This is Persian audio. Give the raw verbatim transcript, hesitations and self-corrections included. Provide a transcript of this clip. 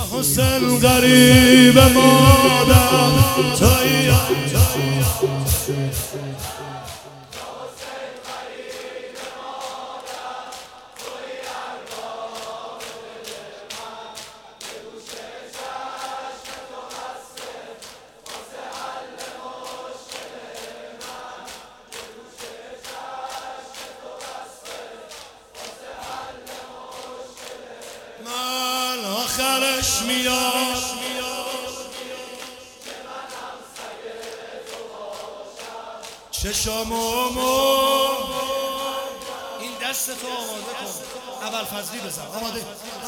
حسین غریب مادر تویی من آخرش میاد چشامو این دست تو آماده کن اول فضلی بزن آماده